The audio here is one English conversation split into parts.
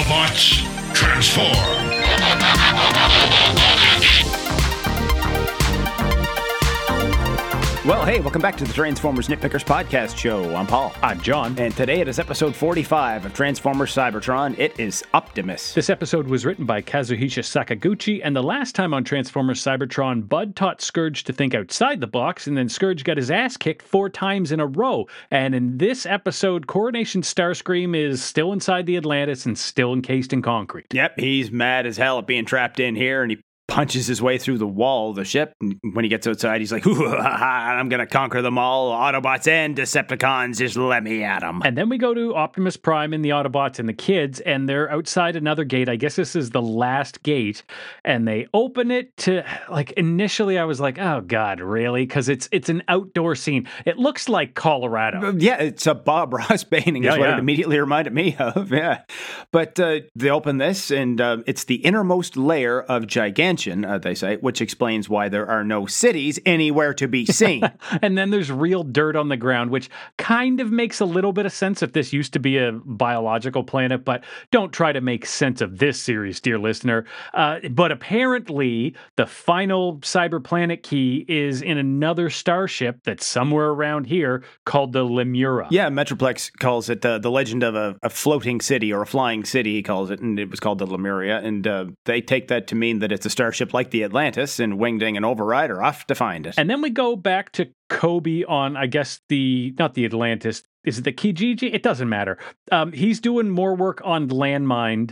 Autobots, transform! Well, hey, welcome back to the Transformers Nitpickers Podcast Show. I'm Paul. I'm John. And today it is episode 45 of Transformers Cybertron. It is Optimus. This episode was written by Kazuhisa Sakaguchi, and the last time on Transformers Cybertron, Bud taught Scourge to think outside the box, and then Scourge got his ass kicked 4 times in a row. And in this episode, Coronation Starscream is still inside the Atlantis and still encased in concrete. Yep, he's mad as hell at being trapped in here, and he punches his way through the wall of the ship. And when he gets outside, he's like, I'm going to conquer them all. Autobots and Decepticons, just let me at them. And then we go to Optimus Prime and the Autobots and the kids, and they're outside another gate. I guess this is the last gate. And they open it to, like, initially I was like, oh, God, really? Because it's an outdoor scene. It looks like Colorado. Yeah, it's a Bob Ross painting is what it immediately reminded me of. Yeah. But they open this, and it's the innermost layer of Gigantium, they say, which explains why there are no cities anywhere to be seen. And then there's real dirt on the ground, which kind of makes a little bit of sense if this used to be a biological planet, but don't try to make sense of this series, dear listener. But apparently, the final cyber planet key is in another starship that's somewhere around here called the Lemura. Yeah, Metroplex calls it the legend of a floating city, or a flying city, he calls it, and it was called the Lemuria, and they take that to mean that it's a starship like the Atlantis, and Wingding and Override are off to find it. And then we go back to Kobe on, I guess, not the Atlantis. Is it the Kijiji? It doesn't matter. He's doing more work on landmine,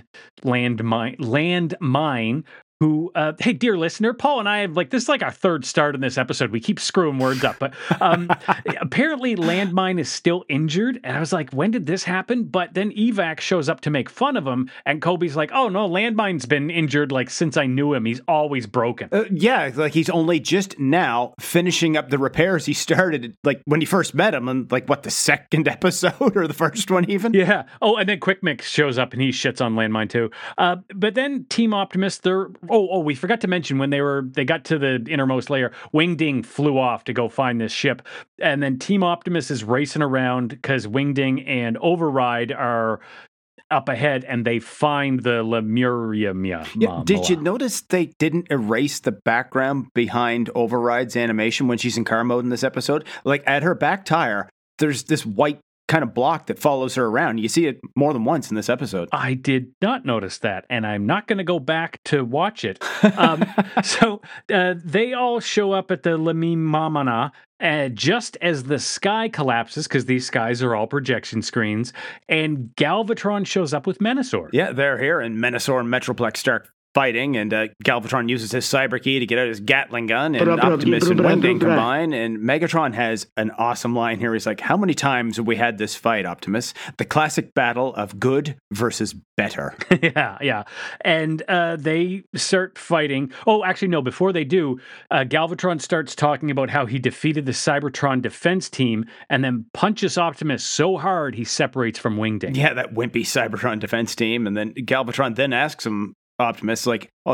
who, hey, dear listener, Paul and I have, this is like our third start in this episode. We keep screwing words up, but apparently Landmine is still injured. And I was like, when did this happen? But then Evac shows up to make fun of him. And Kobe's like, oh, no, Landmine's been injured, since I knew him. He's always broken. Yeah, he's only just now finishing up the repairs he started, when he first met him, and the second episode or the first one even? Yeah. Oh, and then Quick Mix shows up and he shits on Landmine too. But then Team Optimus, we forgot to mention when they got to the innermost layer, Wingding flew off to go find this ship. And then Team Optimus is racing around because Wingding and Override are up ahead, and they find the Lemuria. Yeah, did you notice they didn't erase the background behind Override's animation when she's in car mode in this episode? At her back tire, there's this white kind of block that follows her around. You see it more than once in this episode. I did not notice that, and I'm not going to go back to watch it. So they all show up at the Lemimamana just as the sky collapses, because these skies are all projection screens, and Galvatron shows up with Menasor. Yeah, they're here, and Menasor and Metroplex start fighting, and Galvatron uses his cyber key to get out his Gatling gun, and Optimus and Wingding combine, and Megatron has an awesome line here. He's like, how many times have we had this fight, Optimus? The classic battle of good versus better. Yeah. And they start fighting. Oh, actually, no, before they do, Galvatron starts talking about how he defeated the Cybertron defense team and then punches Optimus so hard he separates from Wingding. Yeah, that wimpy Cybertron defense team, and then Galvatron then asks him, Optimus,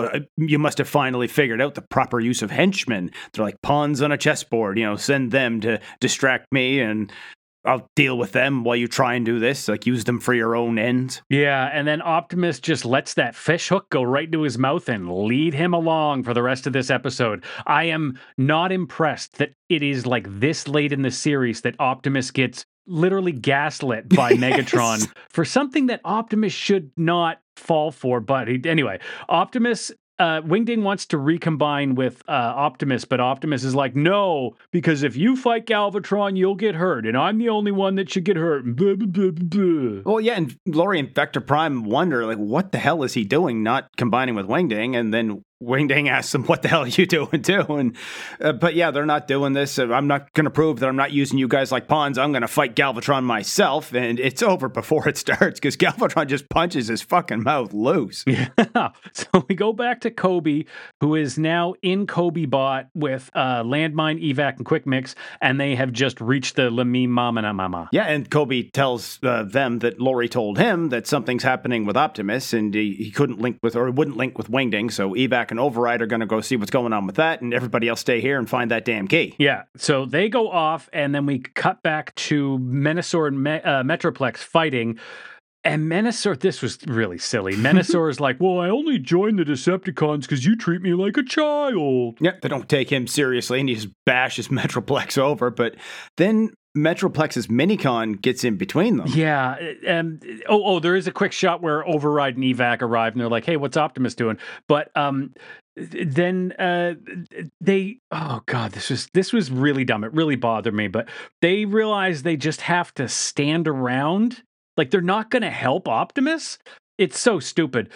you must have finally figured out the proper use of henchmen. They're like pawns on a chessboard, send them to distract me and I'll deal with them while you try and do this, use them for your own ends. Yeah, and then Optimus just lets that fish hook go right into his mouth and lead him along for the rest of this episode. I am not impressed that it is this late in the series that Optimus gets literally gaslit by Megatron for something that Optimus should not fall for. But anyway, Optimus, Wingding wants to recombine with Optimus, but Optimus is like, no, because if you fight Galvatron, you'll get hurt, and I'm the only one that should get hurt. Blah, blah, blah, blah. Well, yeah, and Lori and Vector Prime wonder, what the hell is he doing not combining with Wingding? And then Wingding asks him, what the hell are you doing too? And but yeah, they're not doing this. I'm not going to prove that I'm not using you guys like pawns. I'm going to fight Galvatron myself, and it's over before it starts because Galvatron just punches his fucking mouth loose. Yeah. So we go back to Kobe, who is now in Kobe Bot with Landmine, Evac, and Quick Mix, and they have just reached the Lemimamana. Yeah, and Kobe tells them that Lori told him that something's happening with Optimus, and he couldn't link with, or wouldn't link with Wingding, so Evac and Override are going to go see what's going on with that, and everybody else stay here and find that damn key. Yeah, so they go off, and then we cut back to Menasor and Metroplex fighting. And Menasor, this was really silly. Menasor is like, well, I only joined the Decepticons because you treat me like a child. Yeah, they don't take him seriously, and he just bashes Metroplex over. But then Metroplex's Minicon gets in between them. Yeah. There is a quick shot where Override and Evac arrive, and they're like, hey, what's Optimus doing? But then this was really dumb. It really bothered me. But they realize they just have to stand around. Like, they're not going to help Optimus. It's so stupid.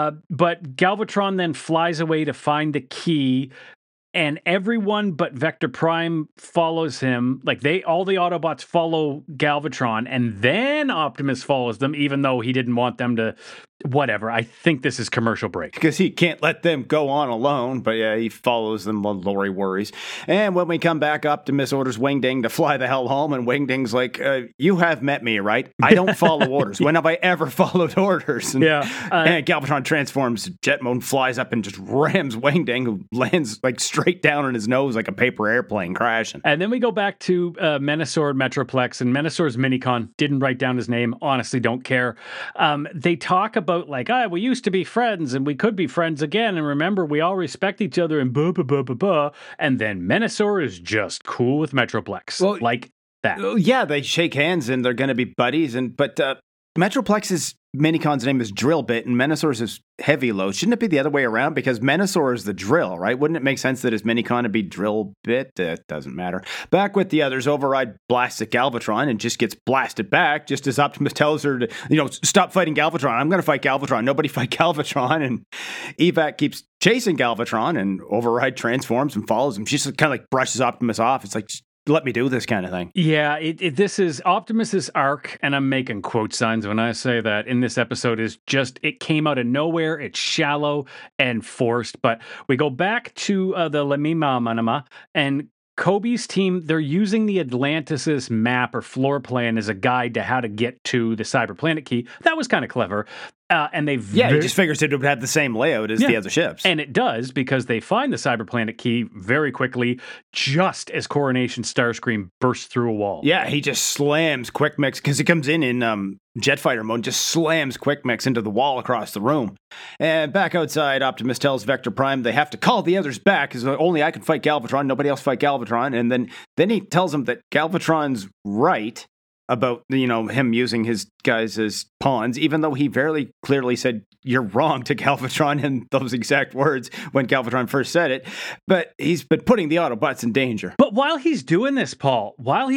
But Galvatron then flies away to find the key, and everyone but Vector Prime follows him. Like, all the Autobots follow Galvatron, and then Optimus follows them, even though he didn't want them to. Whatever. I think this is commercial break. Because he can't let them go on alone. But yeah, he follows them while Lori worries. And when we come back, Optimus orders Wingding to fly the hell home. And Wingding's like, you have met me, right? I don't follow orders. When have I ever followed orders? And, and Galvatron transforms jet mode and flies up and just rams Wingding, who lands like straight down on his nose like a paper airplane crashing. And then we go back to Menasor and Metroplex. And Menasor's Minicon, didn't write down his name. Honestly, don't care. They talk about like, we used to be friends and we could be friends again. And remember, we all respect each other and blah, blah, blah, blah, blah. And then Menasor is just cool with Metroplex. Well, like that. Yeah, they shake hands and they're going to be buddies. But Metroplex's Minicon's name is Drillbit and Menasor's is Heavy Load. Shouldn't it be the other way around? Because Menasor is the drill, right? Wouldn't it make sense that his Minicon would be Drillbit? It doesn't matter. Back with the others, Override blasts at Galvatron and just gets blasted back, just as Optimus tells her to, stop fighting Galvatron. I'm going to fight Galvatron. Nobody fight Galvatron. And Evac keeps chasing Galvatron, and Override transforms and follows him. She just kind of like brushes Optimus off. It's like, let me do this kind of thing. Yeah, this is Optimus's arc, and I'm making quote signs when I say that in this episode is just, it came out of nowhere, it's shallow and forced, but we go back to the Lamima Manama, and Kobe's team, they're using the Atlantis' map or floor plan as a guide to how to get to the Cyber Planet Key. That was kind of clever. And they he just figures it would have the same layout as the other ships. And it does, because they find the Cyber Planet Key very quickly, just as Coronation Starscream bursts through a wall. Yeah, he just slams Quick Mix, because he comes in jet fighter mode, just slams Quick Mix into the wall across the room. And back outside, Optimus tells Vector Prime they have to call the others back, because only I can fight Galvatron, nobody else fight Galvatron. And then he tells them that Galvatron's right about, him using his guys as pawns, even though he very clearly said, you're wrong to Galvatron in those exact words when Galvatron first said it. But he's been putting the Autobots in danger. But while he's doing this, Paul,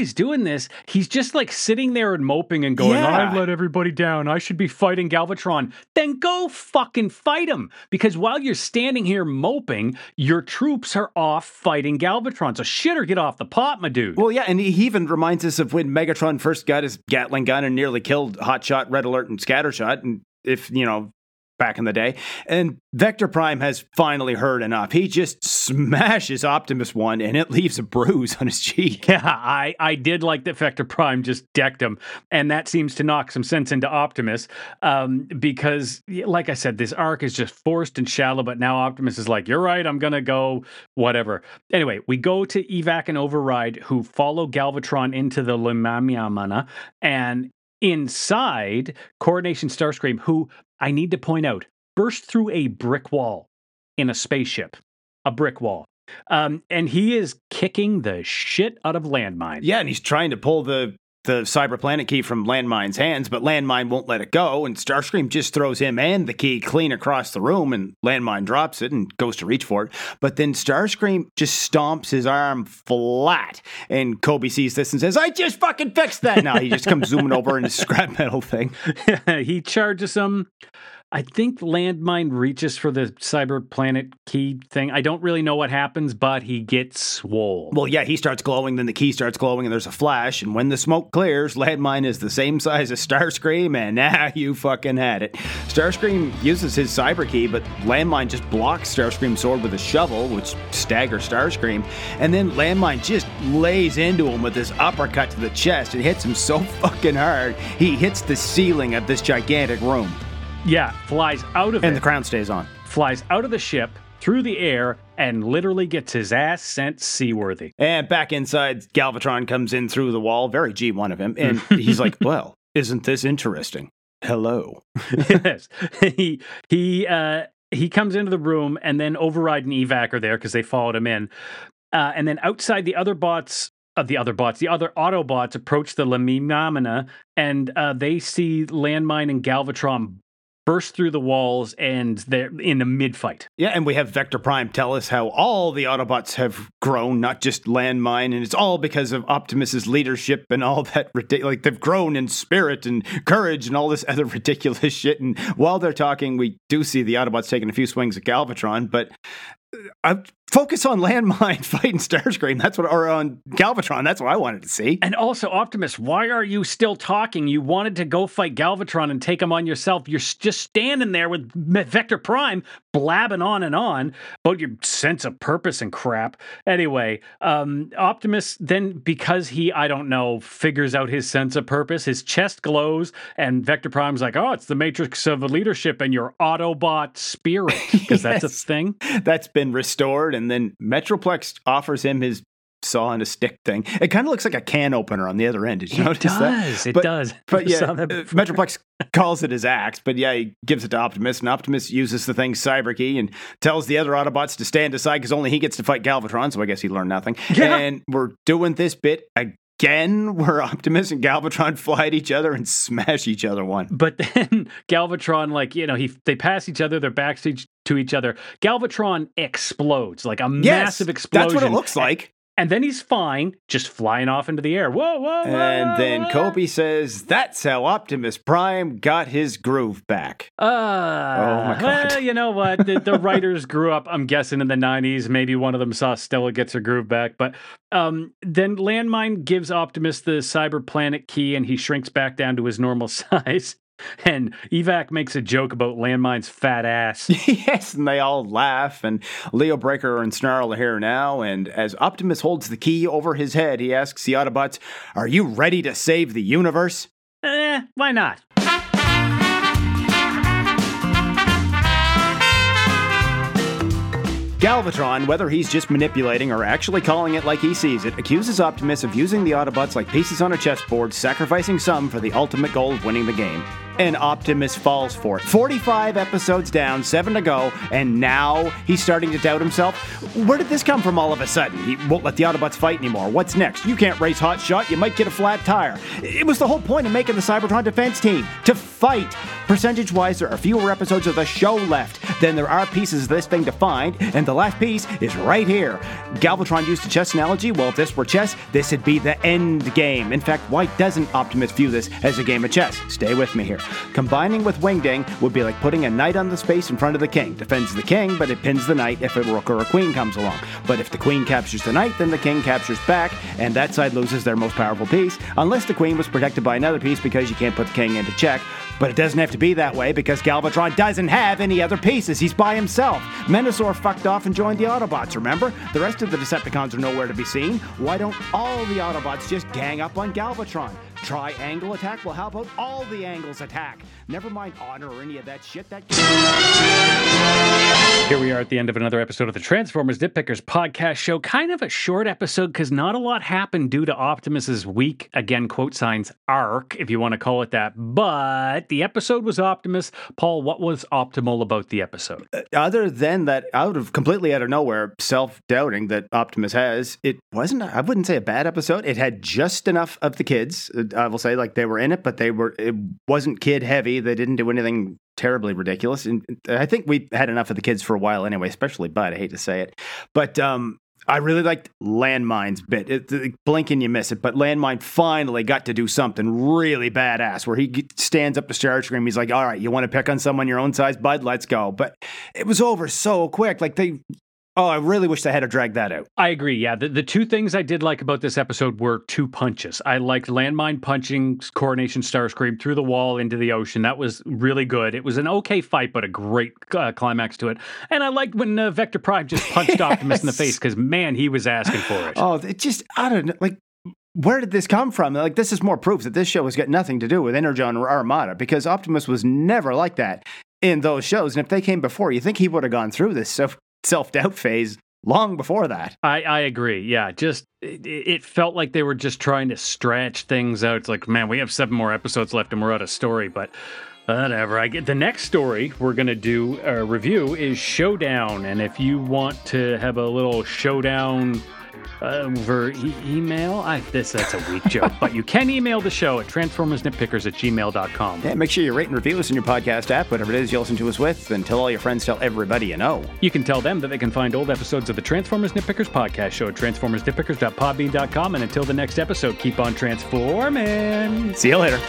he's just like sitting there and moping and going, I've let everybody down. I should be fighting Galvatron. Then go fucking fight him. Because while you're standing here moping, your troops are off fighting Galvatron. So shit or get off the pot, my dude. Well, yeah, and he even reminds us of when Megatron first got his Gatling gun and nearly killed Hotshot, Red Alert, and Scattershot. And if, back in the day. And Vector Prime has finally heard enough. He just smashes Optimus one, and it leaves a bruise on his cheek. Yeah, I did like that Vector Prime just decked him, and that seems to knock some sense into Optimus, because, like I said, this arc is just forced and shallow, but now Optimus is like, you're right, I'm gonna go, whatever. Anyway, we go to Evac and Override, who follow Galvatron into the Limamiamana, and inside, Coronation Starscream, who, I need to point out, burst through a brick wall in a spaceship. A brick wall. And he is kicking the shit out of Landmine. Yeah, and he's trying to pull the Cyber Planet Key from Landmine's hands, but Landmine won't let it go, and Starscream just throws him and the key clean across the room, and Landmine drops it and goes to reach for it. But then Starscream just stomps his arm flat, and Kobe sees this and says, I just fucking fixed that now. He just comes zooming over in his scrap metal thing. He charges him. I think Landmine reaches for the Cyber Planet Key thing. I don't really know what happens, but he gets swole. Well, yeah, he starts glowing, then the key starts glowing, and there's a flash, and when the smoke clears, Landmine is the same size as Starscream, and now you fucking had it. Starscream uses his Cyber Key, but Landmine just blocks Starscream's sword with a shovel, which staggers Starscream, and then Landmine just lays into him with this uppercut to the chest. It hits him so fucking hard, he hits the ceiling of this gigantic room. Yeah, flies out of it. And the crown stays on. Flies out of the ship, through the air, and literally gets his ass sent seaworthy. And back inside, Galvatron comes in through the wall, very G1 of him, and he's like, well, isn't this interesting? hello. Yes. He comes into the room, and then Override and Evac are there because they followed him in. And then outside, the other Autobots approach the Lamimamina, and they see Landmine and Galvatron burst through the walls, and they're in a mid-fight. Yeah, and we have Vector Prime tell us how all the Autobots have grown, not just Landmine, and it's all because of Optimus's leadership and all that like they've grown in spirit and courage and all this other ridiculous shit. And while they're talking, we do see the Autobots taking a few swings at Galvatron, but I focus on Landmine fighting Starscream. Or on Galvatron. That's what I wanted to see. And also, Optimus, why are you still talking? You wanted to go fight Galvatron and take him on yourself. You're just standing there with Vector Prime blabbing on and on about your sense of purpose and crap. Anyway, Optimus then, because he, I don't know, figures out his sense of purpose, his chest glows, and Vector Prime's like, oh, it's the matrix of leadership and your Autobot spirit, because that's a thing. That's been restored, and then Metroplex offers him his saw and a stick thing. It kind of looks like a can opener on the other end. Did you notice that? It does. But yeah, Metroplex calls it his axe, but yeah, he gives it to Optimus, and Optimus uses the thing's cyber key and tells the other Autobots to stand aside because only he gets to fight Galvatron, so I guess he learned nothing. Yeah. And we're doing this bit again where Optimus and Galvatron fly at each other and smash each other one. But then Galvatron, they pass each other, they're backstage to each other. Galvatron explodes, like a massive explosion. That's what it looks like. And then he's fine, just flying off into the air. Whoa, whoa, whoa. And then Kobe says, that's how Optimus Prime got his groove back. Oh, my God. Well, you know what? The writers grew up, I'm guessing, in the 90s. Maybe one of them saw Stella gets her groove back. But then Landmine gives Optimus the cyber planet key, and he shrinks back down to his normal size. And Evac makes a joke about Landmine's fat ass. Yes, and they all laugh, and Leo Breaker and Snarl are here now, and as Optimus holds the key over his head, he asks the Autobots, are you ready to save the universe? Why not? Galvatron, whether he's just manipulating or actually calling it like he sees it, accuses Optimus of using the Autobots like pieces on a chessboard, sacrificing some for the ultimate goal of winning the game. And Optimus falls for it. 45 episodes down, 7 to go, and now he's starting to doubt himself. Where did this come from all of a sudden? He won't let the Autobots fight anymore. What's next? You can't race Hotshot, you might get a flat tire. It was the whole point of making the Cybertron defense team, to fight. Percentage-wise, there are fewer episodes of the show left than there are pieces of this thing to find, and the last piece is right here. Galvatron used a chess analogy. Well, if this were chess, this would be the end game. In fact, why doesn't Optimus view this as a game of chess? Stay with me here. Combining with Wingding would be like putting a knight on the space in front of the king. Defends the king, but it pins the knight if a rook or a queen comes along. But if the queen captures the knight, then the king captures back, and that side loses their most powerful piece, unless the queen was protected by another piece because you can't put the king into check. But it doesn't have to be that way because Galvatron doesn't have any other pieces. He's by himself. Menasor fucked off and joined the Autobots, remember? The rest of the Decepticons are nowhere to be seen. Why don't all the Autobots just gang up on Galvatron? Triangle attack? Well, how about all the angles attack? Never mind honor or any of that shit. Here we are at the end of another episode of the Transformers Nitpickers podcast show. Kind of a short episode because not a lot happened due to Optimus's weak, again, quote signs, arc, if you want to call it that. But the episode was Optimus. Paul, what was optimal about the episode? Other than that, completely out of nowhere, self-doubting that Optimus has, it wasn't, I wouldn't say a bad episode. It had just enough of the kids. I will say, like, they were in it, but it wasn't kid heavy. They didn't do anything terribly ridiculous. And I think we had enough of the kids for a while anyway, especially Bud. I hate to say it. But I really liked Landmine's bit. Blink and you miss it. But Landmine finally got to do something really badass where he stands up to Starscream. He's like, all right, you want to pick on someone your own size, Bud? Let's go. But it was over so quick. Like I really wish they had to drag that out. I agree, yeah. The two things I did like about this episode were two punches. I liked Landmine punching Coronation Starscream through the wall into the ocean. That was really good. It was an okay fight, but a great climax to it. And I liked when Vector Prime just punched Optimus in the face, because, man, he was asking for it. Oh, it just, I don't know, like, where did this come from? Like, this is more proof that this show has got nothing to do with Energon or Armada, because Optimus was never like that in those shows. And if they came before, you think he would have gone through this self-doubt phase long before that. I agree. Yeah, just it felt like they were just trying to stretch things out. It's like, man, we have 7 more episodes left and we're out of story. But Whatever. I get the nenext story we're going to do a review is Showdown. And if you want to have a little showdown over email, that's a weak joke. But you can email the show at transformersnitpickers@gmail.com. Yeah, make sure you rate and review us in your podcast app, whatever it is you listen to us with, and tell all your friends, tell everybody you know. You can tell them that they can find old episodes of the Transformers Nitpickers podcast show at transformersnitpickers.podbean.com. And until the next episode, keep on transforming. See you later.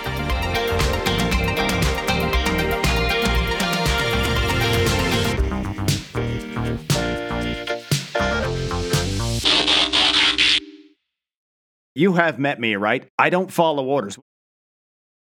You have met me, right? I don't follow orders.